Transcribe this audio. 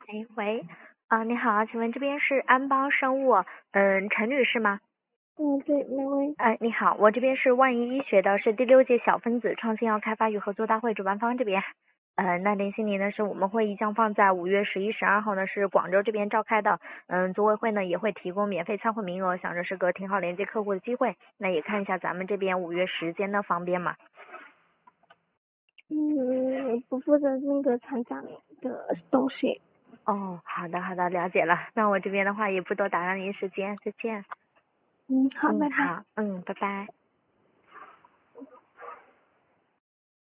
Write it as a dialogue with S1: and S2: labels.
S1: 哎，喂，你好，请问这边是安邦生物，陈女士吗？
S2: 对，哪位？
S1: 你好，我这边是万一医学的，是第6届小分子创新药开发与合作大会主办方这边。那联系您的是我们会议将放在5月11、12号呢，是广州这边召开的。组委会呢也会提供免费参会名额，想着是个挺好连接客户的机会。那也看一下咱们这边5月时间的方便嘛。
S2: 不负责那个厂长的东西。
S1: 哦，好的好的，了解了。那我这边的话也不多打扰您时间，再见。
S2: 好，拜拜。
S1: 好，拜拜。